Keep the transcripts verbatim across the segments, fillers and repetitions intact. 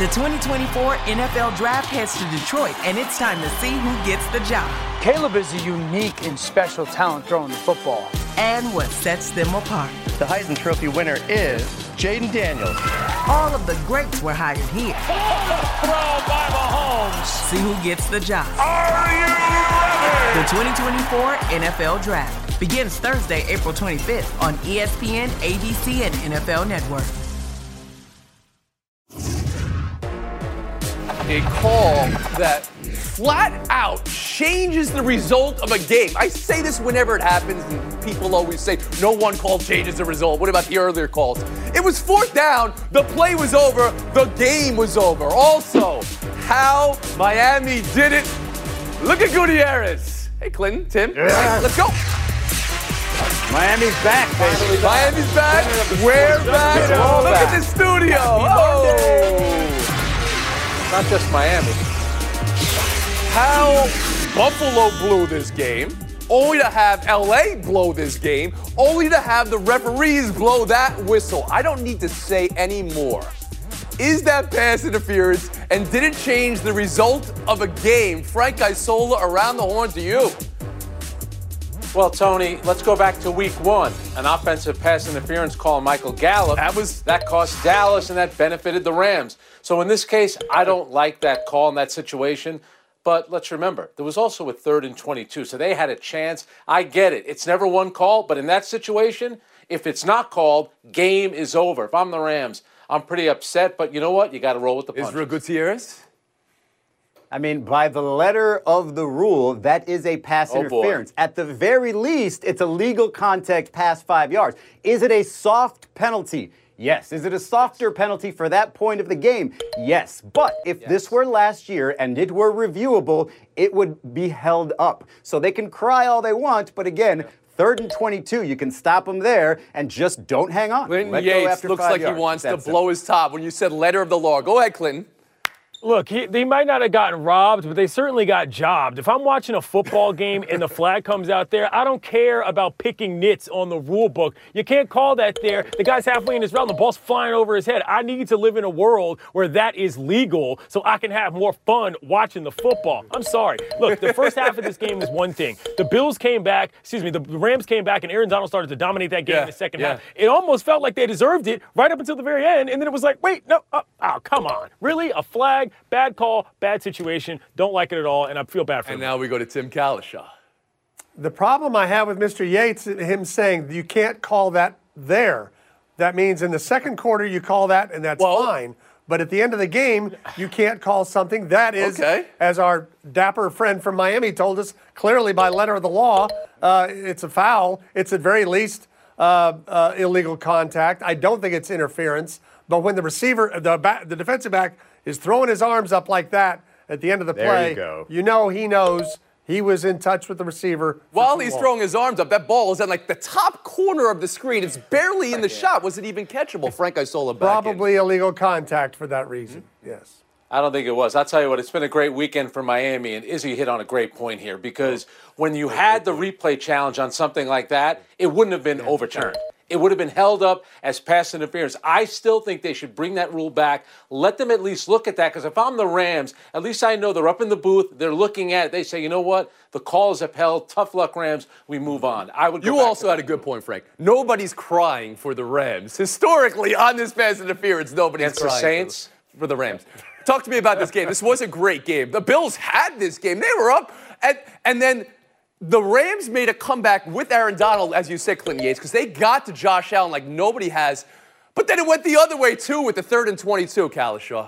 The twenty twenty-four N F L Draft heads to Detroit, and it's time to see who gets the job. Caleb is a unique and special talent throwing the football. And what sets them apart. The Heisman Trophy winner is Jaden Daniels. All of the greats were hired here. Throw by Mahomes. See who gets the job. Are you ready? The twenty twenty-four N F L Draft begins Thursday, April twenty-fifth on E S P N, A B C, and N F L Network. A call that flat out changes the result of a game. I say this whenever it happens, and people always say, no one call changes the result. What about the earlier calls? It was fourth down, the play was over, the game was over. Also, how Miami did it. Look at Gutierrez. Hey, Clinton, Tim, Yeah. right, let's go. Miami's back, baby. Miami's back. We're back. We're Look back. at the studio. Oh. Not just Miami. How Buffalo blew this game, only to have L A blow this game, only to have the referees blow that whistle. I don't need to say any more. Is that pass interference, and did it change the result of a game? Frank Isola, around the horn to you. Well, Tony, let's go back to week one. An offensive pass interference call on Michael Gallup. That was that cost Dallas, and that benefited the Rams. So in this case, I don't like that call in that situation. But let's remember, there was also a third and twenty-two, so they had a chance. I get it. It's never one call, but in that situation, if it's not called, game is over. If I'm the Rams, I'm pretty upset, but you know what? You got to roll with the punches. Israel Gutierrez? I mean, by the letter of the rule, that is a pass Oh, interference. boy. At the very least, it's a legal contact past five yards. Is it a soft penalty? Yes. Is it a softer penalty for that point of the game? Yes. But if Yes. this were last year and it were reviewable, it would be held up. So they can cry all they want, but again, third and twenty-two, you can stop them there and just don't hang on. Clinton Let go Yates after looks five like yards. he wants to That's blow simple. his top when you said letter of the law. Go ahead, Clinton. Look, he, they might not have gotten robbed, but they certainly got jobbed. If I'm watching a football game and the flag comes out there, I don't care about picking nits on the rule book. You can't call that there. The guy's halfway in his route, and the ball's flying over his head. I need to live in a world where that is legal so I can have more fun watching the football. I'm sorry. Look, the first half of this game is one thing. The Bills came back, excuse me, the Rams came back, and Aaron Donald started to dominate that game Yeah, in the second yeah. half. It almost felt like they deserved it right up until the very end, and then it was like, wait, no, oh, oh come on. Really? A flag? Bad call? Bad situation, don't like it at all, and I feel bad for And him. now we go to Tim Kalishaw. The problem I have with Mister Yates, him saying you can't call that there. That means in the second quarter you call that, and that's Well- fine. But at the end of the game, you can't call something. That is, Okay. as our dapper friend from Miami told us, clearly by letter of the law, uh, it's a foul. It's at very least uh, uh, illegal contact. I don't think it's interference. But when the receiver, the back, the defensive back, is throwing his arms up like that at the end of the There play, you go. you know he knows he was in touch with the receiver. for While too he's long. throwing his arms up, that ball is at like the top corner of the screen. It's barely in the shot. Was it even catchable? Frank Isola back in. Probably illegal contact for that reason. Yes. I don't think it was. I'll tell you what, it's been a great weekend for Miami, and Izzy hit on a great point here because when you had the replay challenge on something like that, it wouldn't have been overturned. It would have been held up as pass interference. I still think they should bring that rule back. Let them at least look at that, because if I'm the Rams, at least I know they're up in the booth, they're looking at it, they say, you know what, the call is upheld, tough luck, Rams, we move on. I would go You back also to had a good point, Frank. Nobody's crying for the Rams. Historically, on this pass interference, nobody's Against the crying Saints? For, the, for the Rams. Talk to me about this game. This was a great game. The Bills had this game. They were up, and, and then the Rams made a comeback with Aaron Donald, as you said, Clinton Yates, because they got to Josh Allen like nobody has. But then it went the other way, too, with the third and twenty-two, Kalishaw.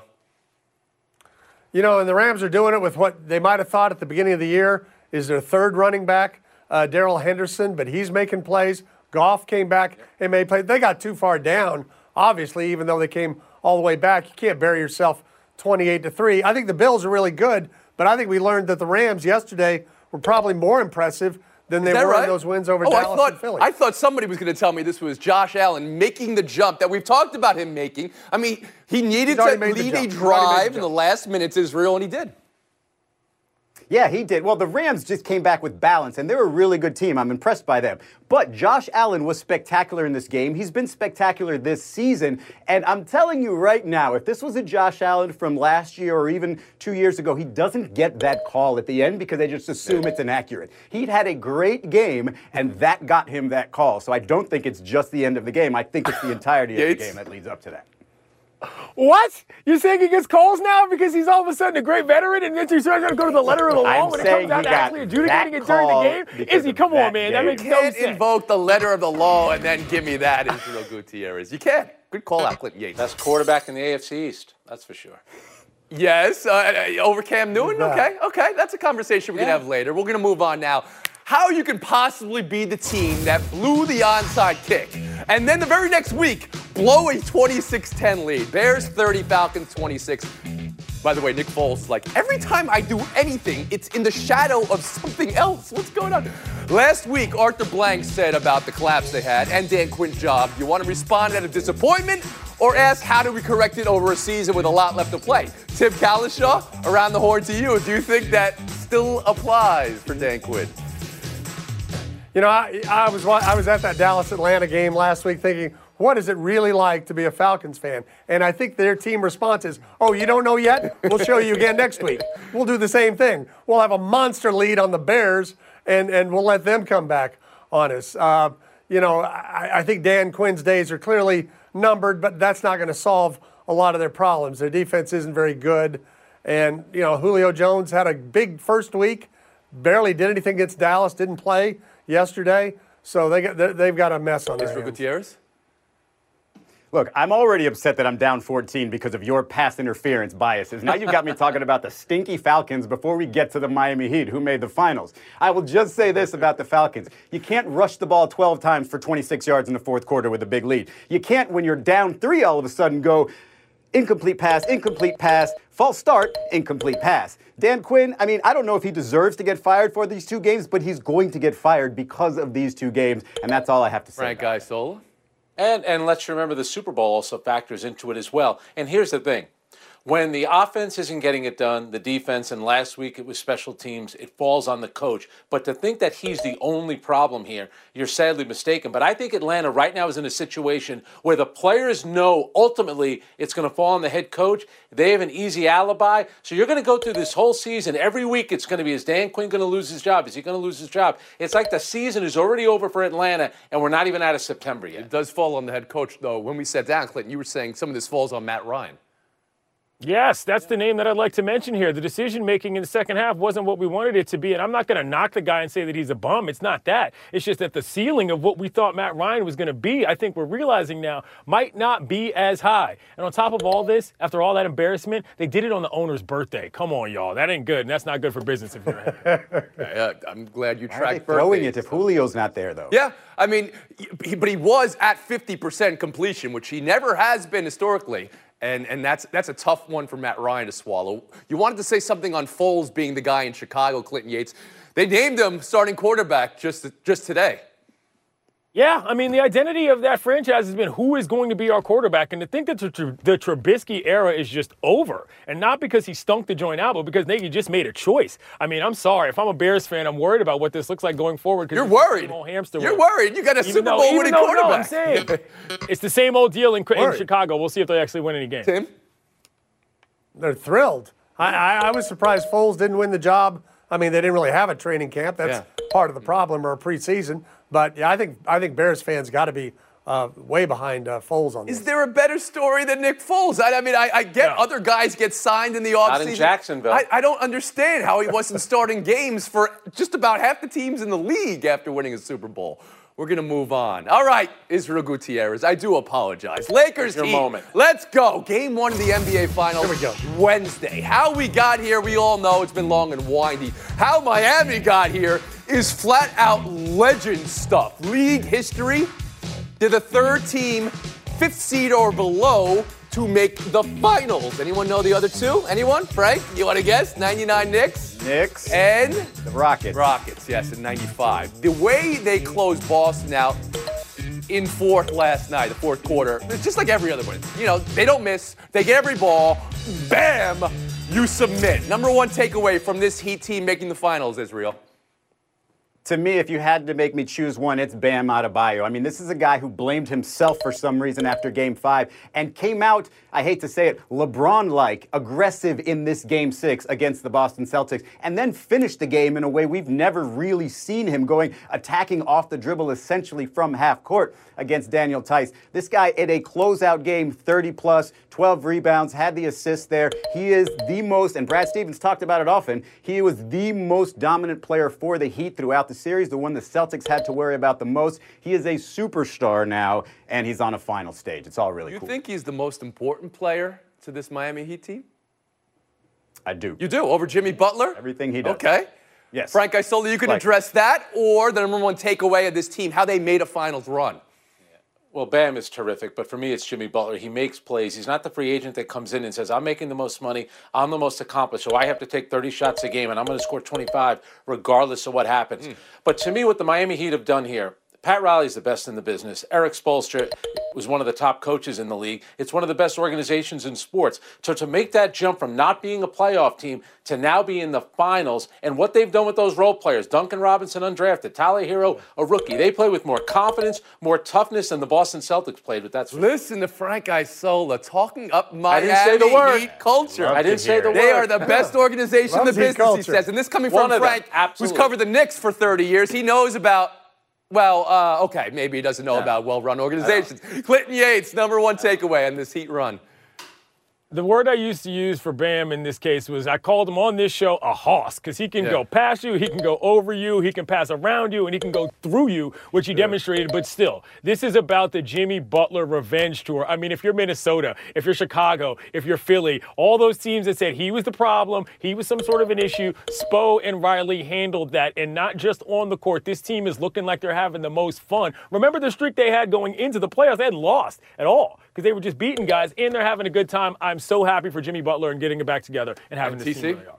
You know, and the Rams are doing it with what they might have thought at the beginning of the year is their third running back, uh, Darrell Henderson, but he's making plays. Goff came back and made plays. They got too far down, obviously, even though they came all the way back. You can't bury yourself twenty-eight to three. I think the Bills are really good, but I think we learned that the Rams yesterday were probably more impressive than they Is that were right? in those wins over oh, Dallas I thought, and Philly. I thought somebody was going to tell me this was Josh Allen making the jump that we've talked about him making. I mean, he needed He's already to made the lead jump. a He's already made the drive in the jump. last minutes, Israel, and he did. Yeah, he did. Well, the Rams just came back with balance, and they're a really good team. I'm impressed by them. But Josh Allen was spectacular in this game. He's been spectacular this season. And I'm telling you right now, if this was a Josh Allen from last year or even two years ago, he doesn't get that call at the end because they just assume it's inaccurate. He'd had a great game, and that got him that call. So I don't think it's just the end of the game. I think it's the entirety of the game that leads up to that. What? You're saying he gets calls now because he's all of a sudden a great veteran and then he's trying to go to the letter of the law I'm when it comes down to actually adjudicating it during the game? Izzy, come on, man. That makes no sense. You can't invoke the letter of the law and then give me that, Israel Gutierrez. You can't. Good call out, Clinton Yates. Best quarterback in the A F C East. That's for sure. Yes, uh, over Cam Newton? Okay, okay. That's a conversation we yeah. can have later. We're going to move on now. How you can possibly be the team that blew the onside kick and then the very next week blow a twenty-six ten lead. Bears thirty, Falcons twenty-six. By the way, Nick Foles is like, every time I do anything, it's in the shadow of something else. What's going on? Last week, Arthur Blank said about the collapse they had and Dan Quinn's job, you want to respond out of disappointment or ask how do we correct it over a season with a lot left to play? Tim Calishaw, around the horn to you. Do you think that still applies for Dan Quinn? You know, I, I was I was at that Dallas-Atlanta game last week thinking, what is it really like to be a Falcons fan? And I think their team response is, oh, you don't know yet? We'll show you again next week. We'll do the same thing. We'll have a monster lead on the Bears, and, and we'll let them come back on us. Uh, you know, I, I think Dan Quinn's days are clearly numbered, but that's not going to solve a lot of their problems. Their defense isn't very good. And, you know, Julio Jones had a big first week, barely did anything against Dallas, didn't play yesterday, so they got, they've got a mess on their hands. Gutierrez? Look, I'm already upset that I'm down fourteen because of your pass interference biases. Now you've got me talking about the stinky Falcons before we get to the Miami Heat, who made the finals. I will just say this about the Falcons. You can't rush the ball twelve times for twenty-six yards in the fourth quarter with a big lead. You can't, when you're down three, all of a sudden go incomplete pass, incomplete pass, false start, incomplete pass. Dan Quinn, I mean, I don't know if he deserves to get fired for these two games, but he's going to get fired because of these two games, and that's all I have to say. Frank Isola. And, and let's remember the Super Bowl also factors into it as well. And here's the thing. When the offense isn't getting it done, the defense, and last week it was special teams, it falls on the coach. But to think that he's the only problem here, you're sadly mistaken. But I think Atlanta right now is in a situation where the players know ultimately it's going to fall on the head coach. They have an easy alibi. So you're going to go through this whole season. Every week it's going to be, is Dan Quinn going to lose his job? Is he going to lose his job? It's like the season is already over for Atlanta, and we're not even out of September yet. It does fall on the head coach, though. When we sat down, Clinton, you were saying some of this falls on Matt Ryan. Yes, that's the name that I'd like to mention here. The decision-making in the second half wasn't what we wanted it to be, and I'm not going to knock the guy and say that he's a bum. It's not that. It's just that the ceiling of what we thought Matt Ryan was going to be, I think we're realizing now, might not be as high. And on top of all this, after all that embarrassment, they did it on the owner's birthday. Come on, y'all. That ain't good, and that's not good for business if you're a yeah, I'm glad you Why tracked are they throwing birthdays. it if Julio's not there, though? Yeah, I mean, he, but he was at fifty percent completion, which he never has been historically. And and that's that's a tough one for Matt Ryan to swallow. You wanted to say something on Foles being the guy in Chicago, Clinton Yates. They named him starting quarterback just just today. Yeah, I mean, the identity of that franchise has been who is going to be our quarterback. And to think that the, the Trubisky era is just over, and not because he stunk the joint out, but because Nagy just made a choice. I mean, I'm sorry. If I'm a Bears fan, I'm worried about what this looks like going forward. You're worried. Hamster You're word. worried. You got a even Super though, Bowl winning though, quarterback. No, I'm saying it's the same old deal in, in Chicago. We'll see if they actually win any games. Tim? They're thrilled. I, I, I was surprised Foles didn't win the job. I mean, they didn't really have a training camp. That's yeah. part of the problem, or a preseason. But yeah, I think I think Bears fans got to be uh, way behind uh, Foles on this. Is there a better story than Nick Foles? I, I mean, I, I get no. other guys get signed in the offseason. Not in Jacksonville. I, I don't understand how he wasn't starting games for just about half the teams in the league after winning a Super Bowl. We're going to move on. All right, Israel Gutierrez, I do apologize. Lakers Your Heat, moment. Let's go. Game one of the N B A Finals. Here we go. Wednesday. How we got here, we all know it's been long and windy. How Miami got here is flat out legend stuff. League history. They're the third team, fifth seed or below, to make the finals. Anyone know the other two? Anyone? Frank, you want to guess? ninety-nine Knicks? Knicks. And? The Rockets. Rockets, yes, in ninety-five. The way they closed Boston out in fourth last night, the fourth quarter, it's just like every other one. You know, they don't miss. They get every ball. Bam! you submit. Number one takeaway from this Heat team making the finals, Israel. To me, if you had to make me choose one, it's Bam Adebayo. I mean, this is a guy who blamed himself for some reason after Game five and came out, I hate to say it, LeBron-like, aggressive in this Game six against the Boston Celtics, and then finished the game in a way we've never really seen him, going attacking off the dribble essentially from half court against Daniel Theis. This guy in a closeout game, thirty plus, twelve rebounds, had the assist there. He is the most, and Brad Stevens talked about it often, he was the most dominant player for the Heat throughout the series, the one the Celtics had to worry about the most. He is a superstar now, and he's on a final stage. It's all really you cool. You think he's the most important player to this Miami Heat team? I do. You do? Over Jimmy Butler? Everything he does. Okay. Yes. Frank Isola, you can Like- address that, or the number one takeaway of this team, how they made a finals run. Well, Bam is terrific, but for me, it's Jimmy Butler. He makes plays. He's not the free agent that comes in and says, I'm making the most money, I'm the most accomplished, so I have to take thirty shots a game, and I'm going to score twenty-five regardless of what happens. Mm. But to me, what the Miami Heat have done here, Pat Riley's the best in the business. Eric Spoelstra was one of the top coaches in the league. It's one of the best organizations in sports. So to make that jump from not being a playoff team to now be in the finals, and what they've done with those role players, Duncan Robinson undrafted, Tyler Hero, a rookie. They play with more confidence, more toughness than the Boston Celtics played with that. Listen to Frank Isola talking up Miami I didn't say the word. Heat culture. I didn't say the They word. are the best organization in the Loves Heat business, he culture. says. And this coming One from of them, Frank, who's absolutely. covered the Knicks for thirty years. He knows about, well, uh, okay, maybe he doesn't know about well-run organizations. Clinton Yates, number one takeaway on this Heat run. The word I used to use for Bam in this case was I called him on this show a hoss, because he can Yeah. go past you, he can go over you, he can pass around you, and he can go through you, which he demonstrated. But still, this is about the Jimmy Butler revenge tour. I mean, if you're Minnesota, if you're Chicago, if you're Philly, all those teams that said he was the problem, he was some sort of an issue, Spo and Riley handled that, and not just on the court. This team is looking like they're having the most fun. Remember the streak they had going into the playoffs? They hadn't lost at all, because they were just beating guys, and they're having a good time. I'm so happy for Jimmy Butler and getting it back together and having And this T C? team where they are.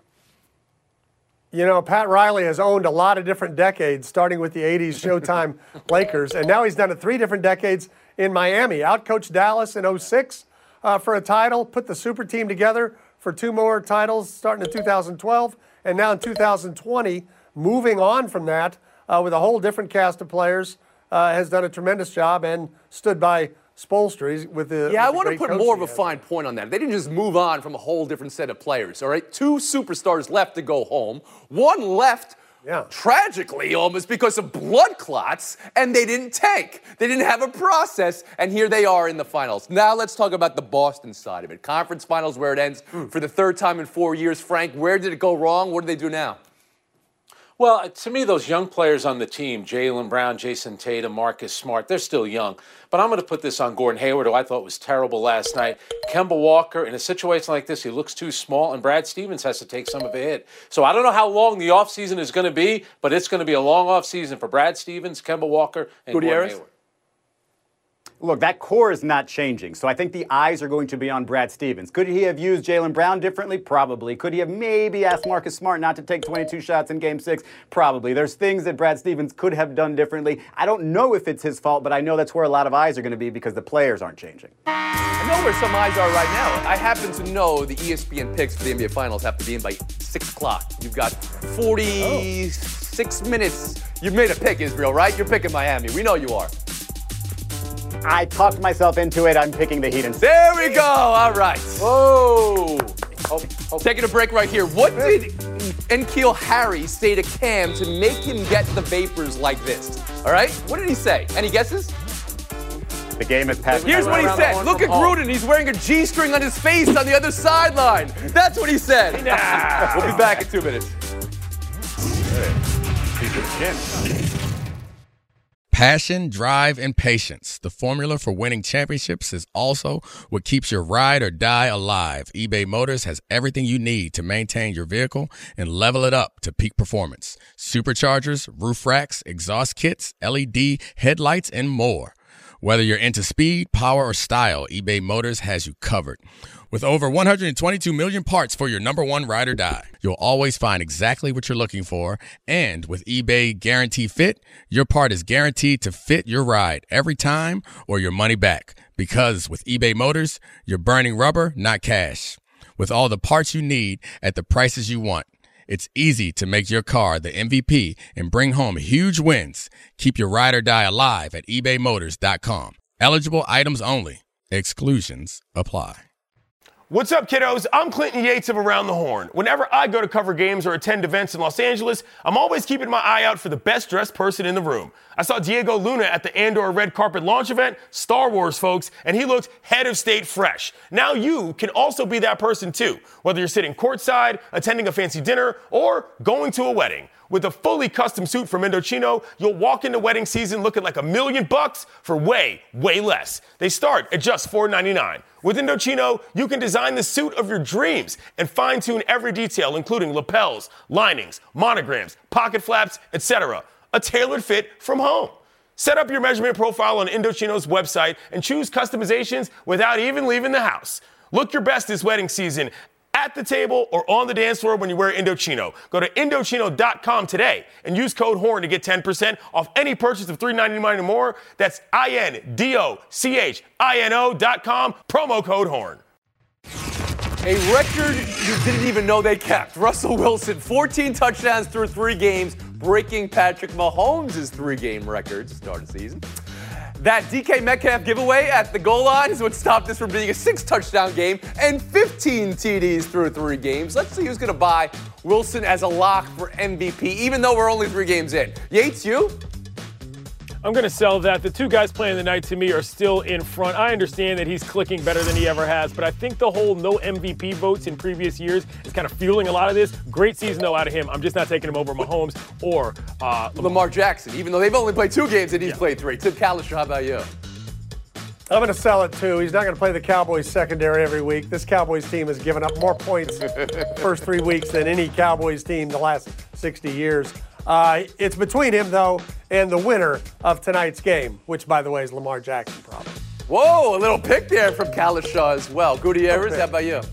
You know, Pat Riley has owned a lot of different decades, starting with the eighties Showtime Lakers, and now he's done it three different decades in Miami. Outcoached Dallas in oh six uh, for a title, put the super team together for two more titles starting in two thousand twelve, and now in two thousand twenty, moving on from that uh, with a whole different cast of players, uh, has done a tremendous job and stood by Spoelstra He's with the Yeah, I with the want to great put coach more he of a has. fine point on that. They didn't just move on from a whole different set of players, all right? Two superstars left to go home. One left Yeah. tragically almost because of blood clots, and they didn't tank. They didn't have a process, and here they are in the finals. Now let's talk about the Boston side of it. Conference finals where it ends for the third time in four years. Frank, where did it go wrong? What do they do now? Well, to me, those young players on the team, Jaylen Brown, Jason Tatum, Marcus Smart, they're still young. But I'm going to put this on Gordon Hayward, who I thought was terrible last night. Kemba Walker, in a situation like this, he looks too small, and Brad Stevens has to take some of a hit. So I don't know how long the offseason is going to be, but it's going to be a long offseason for Brad Stevens, Kemba Walker, and Gordon Gutierrez? Hayward. Look, that core is not changing, so I think the eyes are going to be on Brad Stevens. Could he have used Jaylen Brown differently? Probably. Could he have maybe asked Marcus Smart not to take twenty-two shots in Game six? Probably. There's things that Brad Stevens could have done differently. I don't know if it's his fault, but I know that's where a lot of eyes are going to be because the players aren't changing. I know where some eyes are right now. I happen to know the E S P N picks for the N B A Finals have to be in by six o'clock. You've got forty-six minutes. You've made a pick, Israel, right? You're picking Miami. We know you are. I talked myself into it. I'm picking the Heat. And There we go. All right. Whoa! Oh, oh. Taking a break right here. What did N'Keal Harry say to Cam to make him get the vapors like this? All right? What did he say? Any guesses? the game has passed. Here's what he around the said. horn Look from at home. Gruden. He's wearing a G-string on his face on the other sideline. That's what he said. We'll be back in two minutes. Passion, drive, and patience. The formula for winning championships is also what keeps your ride or die alive. eBay Motors has everything you need to maintain your vehicle and level it up to peak performance. Superchargers, roof racks, exhaust kits, L E D headlights, and more. Whether you're into speed, power, or style, eBay Motors has you covered. With over one hundred twenty-two million parts for your number one ride or die, you'll always find exactly what you're looking for. And with eBay Guarantee Fit, your part is guaranteed to fit your ride every time or your money back. Because with eBay Motors, you're burning rubber, not cash. with all the parts you need at the prices you want. It's easy to make your car the M V P and bring home huge wins. Keep your ride or die alive at ebay motors dot com. Eligible items only. Exclusions apply. What's up, kiddos? I'm Clinton Yates of Around the Horn. Whenever I go to cover games or attend events in Los Angeles, I'm always keeping my eye out for the best dressed person in the room. I saw Diego Luna at the Andor Red Carpet launch event, Star Wars, folks, and he looked head of state fresh. Now you can also be that person too, whether you're sitting courtside, attending a fancy dinner, or going to a wedding. With a fully custom suit from Indochino, you'll walk into wedding season looking like a million bucks for way, way less. They start at just four ninety-nine. With Indochino, you can design the suit of your dreams and fine-tune every detail, including lapels, linings, monograms, pocket flaps, et cetera. A tailored fit from home. Set up your measurement profile on Indochino's website and choose customizations without even leaving the house. Look your best this wedding season at the table or on the dance floor when you wear Indochino. Go to Indochino dot com today and use code HORN to get ten percent off any purchase of three ninety-nine or more. That's I N D O C H I N O dot com, promo code HORN. A record you didn't even know they kept. Russell Wilson, fourteen touchdowns through three games, breaking Patrick Mahomes' three-game record to start the season. That D K Metcalf giveaway at the goal line is what stopped this from being a six-touchdown game and fifteen T Ds through three games. Let's see who's going to buy Wilson as a lock for M V P, even though we're only three games in. Yates, you? I'm going to sell that. The two guys playing tonight, to me, are still in front. I understand that he's clicking better than he ever has, but I think the whole no M V P votes in previous years is kind of fueling a lot of this. Great season, though, out of him. I'm just not taking him over Mahomes or uh, Lamar. Lamar Jackson, even though they've only played two games and he's yeah. played three. Tim Kalischer, how about you? I'm going to sell it, too. He's not going to play the Cowboys secondary every week. This Cowboys team has given up more points first three weeks than any Cowboys team the last sixty years. Uh, it's between him, though, and the winner of tonight's game, which, by the way, is Lamar Jackson, probably. Whoa, a little pick there from Kalischer as well. Gutierrez, how about you?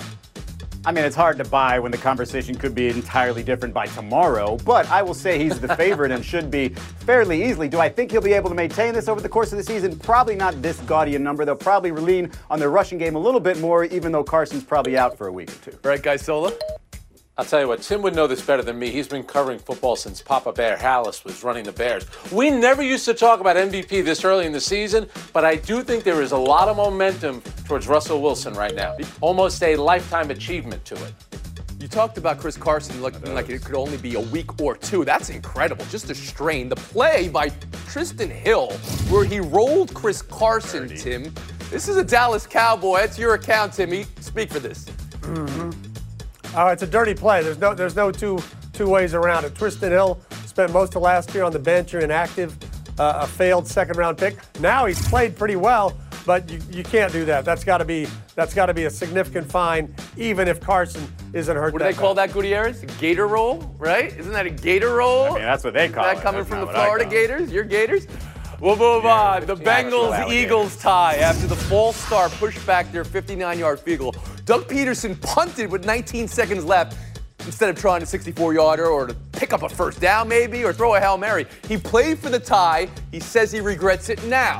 I mean, it's hard to buy when the conversation could be entirely different by tomorrow, but I will say he's the favorite and should be fairly easily. Do I think he'll be able to maintain this over the course of the season? Probably not this gaudy a number. They'll probably lean on their rushing game a little bit more, even though Carson's probably out for a week or two. Right, Guy Sola? I'll tell you what, Tim would know this better than me. He's been covering football since Papa Bear Hallis was running the Bears. We never used to talk about M V P this early in the season, but I do think there is a lot of momentum towards Russell Wilson right now. Almost a lifetime achievement to it. You talked about Chris Carson looking like it could only be a week or two. That's incredible. Just a strain. The play by Tristan Hill, where he rolled Chris Carson, Dirty. Tim. This is a Dallas Cowboy. That's your account, Timmy. Speak for this. Mm-hmm. Oh, it's a dirty play. There's no there's no two two ways around it. Tristan Hill spent most of last year on the bench or inactive, uh, a failed second-round pick. Now he's played pretty well, but you, you can't do that. That's got to be that's got to be a significant fine, even if Carson isn't hurt. What do they call that, Gutierrez? A gator roll, right? Isn't that a gator roll? I mean, that's what they call it. Is that coming that's from the Florida Gators? Your Gators? We'll move yeah, on. The Bengals-Eagles tie after the false start pushed back their fifty-nine-yard field goal. Doug Peterson punted with nineteen seconds left instead of trying a sixty-four-yarder or to pick up a first down maybe or throw a Hail Mary. He played for the tie. He says he regrets it now.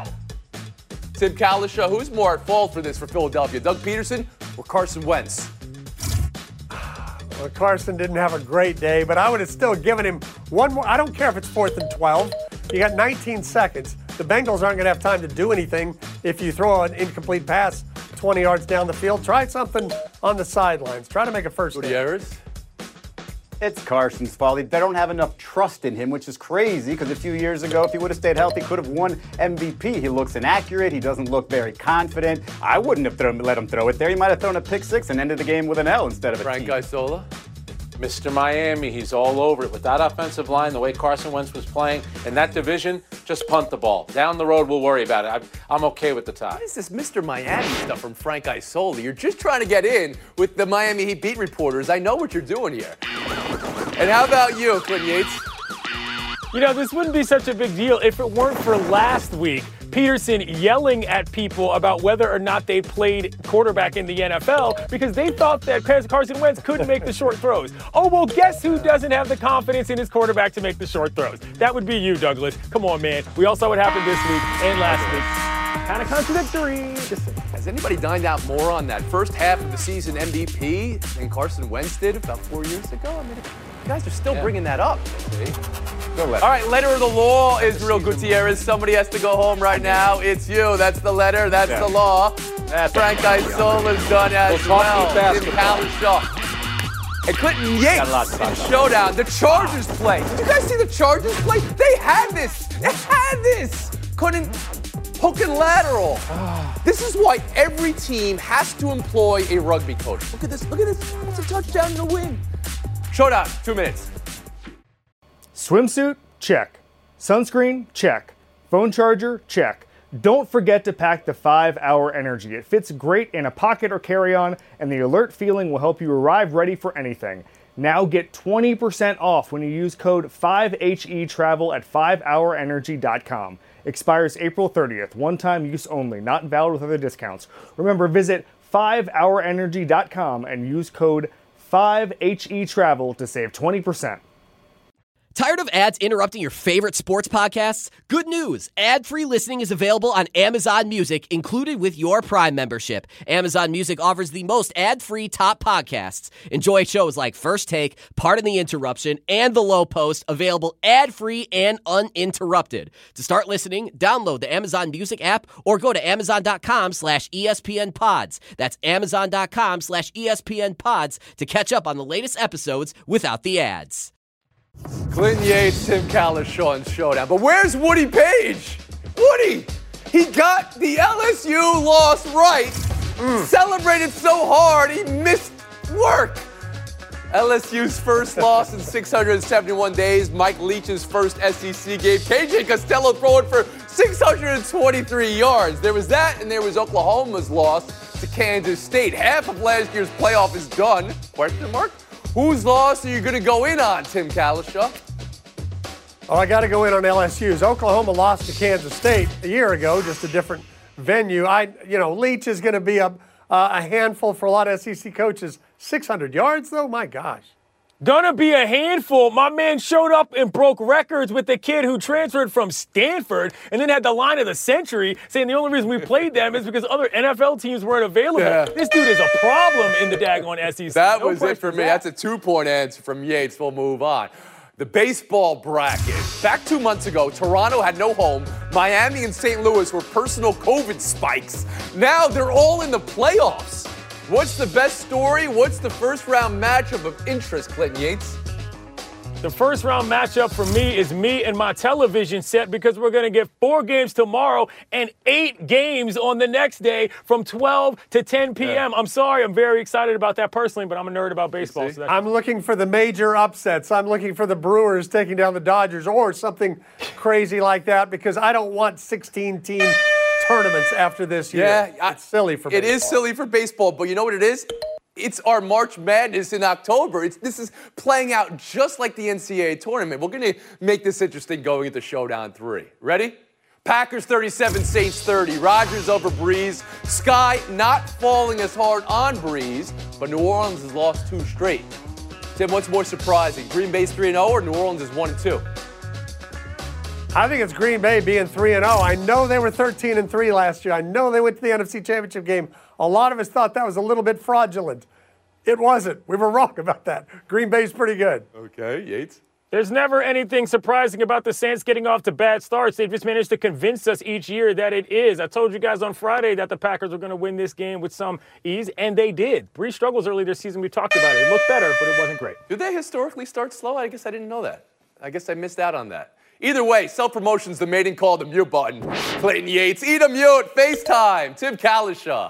Tim Kalischer, who's more at fault for this for Philadelphia, Doug Peterson or Carson Wentz? Well, Carson didn't have a great day, but I would have still given him one more. I don't care if it's fourth and twelve. You got nineteen seconds. The Bengals aren't going to have time to do anything if you throw an incomplete pass twenty yards down the field. Try something on the sidelines. Try to make a first down. It's Carson's fault. They don't have enough trust in him, which is crazy because a few years ago, if he would have stayed healthy, could have won M V P. He looks inaccurate. He doesn't look very confident. I wouldn't have thrown, let him throw it there. He might have thrown a pick six and ended the game with an L instead of a Frank T. Isola. Mister Miami, he's all over it. With that offensive line, the way Carson Wentz was playing, in that division, just punt the ball. Down the road, we'll worry about it. I'm, I'm okay with the tie. What is this Mister Miami stuff from Frank Isola? You're just trying to get in with the Miami Heat beat reporters. I know what you're doing here. And how about you, Clinton Yates? You know, this wouldn't be such a big deal if it weren't for last week. Peterson yelling at people about whether or not they played quarterback in the N F L because they thought that Carson Wentz couldn't make the short throws. Oh, well, guess who doesn't have the confidence in his quarterback to make the short throws? That would be you, Douglas. Come on, man. We all saw what happened this week and last week. Kind of contradictory. Just Has anybody dined out more on that first half of the season M V P than Carson Wentz did about four years ago? I mean, you guys are still yeah. bringing that up. All right, letter of the law is Real Gutierrez. Somebody has to go home right now. It's you. That's the letter. That's yeah. the law. That's Frank Isola's done as we'll well. Tim Cowlishaw. And Clinton Yates in showdown. The Chargers play. Did you guys see the Chargers play? They had this. They had this. Couldn't hook and lateral. This is why every team has to employ a rugby coach. Look at this. Look at this. It's a touchdown in the win. Showdown. Two minutes. Swimsuit? Check. Sunscreen? Check. Phone charger? Check. Don't forget to pack the five hour Energy. It fits great in a pocket or carry-on, and the alert feeling will help you arrive ready for anything. Now get twenty percent off when you use code five H E travel at five hour energy dot com. Expires April thirtieth. One-time use only. Not valid with other discounts. Remember, visit five hour energy dot com and use code five H E travel to save twenty percent. Tired of ads interrupting your favorite sports podcasts? Good news! Ad-free listening is available on Amazon Music, included with your Prime membership. Amazon Music offers the most ad-free top podcasts. Enjoy shows like First Take, Pardon the Interruption, and The Low Post, available ad-free and uninterrupted. To start listening, download the Amazon Music app or go to amazon.com slash ESPN pods. That's amazon.com slash ESPN pods to catch up on the latest episodes without the ads. Clinton Yates, Tim Cowlishaw in showdown. But where's Woody Page? Woody! He got the L S U loss right. Mm. Celebrated so hard, he missed work. L S U's first loss in six hundred seventy-one days. Mike Leach's first S E C game. K J Costello throwing for six hundred twenty-three yards. There was that, and there was Oklahoma's loss to Kansas State. Half of last year's playoff is done. Question mark? Whose loss are you going to go in on, Tim Cowlishaw? Oh, I got to go in on L S U's. Oklahoma lost to Kansas State a year ago, just a different venue. I, you know, Leach is going to be a, uh, a handful for a lot of S E C coaches. six hundred yards, though? My gosh. Gonna be a handful. My man showed up and broke records with the kid who transferred from Stanford and then had the line of the century, saying the only reason we played them is because other N F L teams weren't available. Yeah. This dude is a problem in the daggone S E C. That no was it for me. That. That's a two-point answer from Yates. We'll move on. The baseball bracket. Back two months ago, Toronto had no home. Miami and Saint Louis were personal COVID spikes. Now they're all in the playoffs. What's the best story? What's the first round matchup of interest, Clinton Yates? The first round matchup for me is me and my television set, because we're going to get four games tomorrow and eight games on the next day from twelve to ten p.m. Yeah. I'm sorry. I'm very excited about that personally, but I'm a nerd about baseball. So I'm looking for the major upsets. I'm looking for the Brewers taking down the Dodgers or something crazy like that, because I don't want sixteen-team tournaments after this year. Yeah, it's silly for baseball. It is silly for baseball, but you know what it is? It's our March Madness in October. It's, this is playing out just like the N C double A tournament. We're going to make this interesting going into Showdown three. Ready? Packers thirty-seven, Saints thirty. Rodgers over Breeze. Sky not falling as hard on Breeze, but New Orleans has lost two straight. Tim, what's more surprising? Green Bay's three and oh or New Orleans is one and two? I think it's Green Bay being three and oh. I know they were thirteen and three last year. I know they went to the N F C Championship game. A lot of us thought that was a little bit fraudulent. It wasn't. We were wrong about that. Green Bay's pretty good. Okay, Yates. There's never anything surprising about the Saints getting off to bad starts. They've just managed to convince us each year that it is. I told you guys on Friday that the Packers were going to win this game with some ease, and they did. Brees struggles early this season. We talked about it. It looked better, but it wasn't great. Do they historically start slow? I guess I didn't know that. I guess I missed out on that. Either way, self-promotion's the mating call, the mute button. Clayton Yates, eat a mute, FaceTime, Tim Cowlishaw.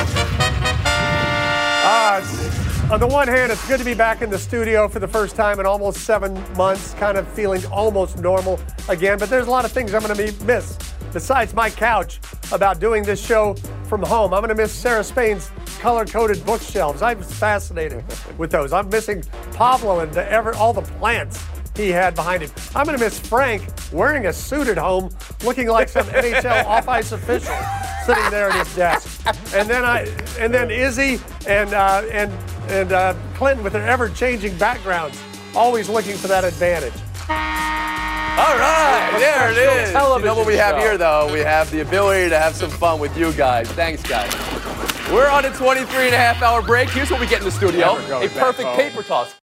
Uh, on the one hand, it's good to be back in the studio for the first time in almost seven months, kind of feeling almost normal again, but there's a lot of things I'm going to miss besides my couch about doing this show from home. I'm going to miss Sarah Spain's color-coded bookshelves. I was fascinated with those. I'm missing Pablo and the ever, all the plants he had behind him. I'm going to miss Frank wearing a suit at home, looking like some N H L off-ice official sitting there at his desk. And then I, and then Izzy and uh, and and uh, Clinton with their ever-changing backgrounds, always looking for that advantage. All right, there it is. You know what we have here, though? We have the ability to have some fun with you guys. Thanks, guys. We're on a twenty-three and a half hour break. Here's what we get in the studio. Never going A back perfect home. paper toss.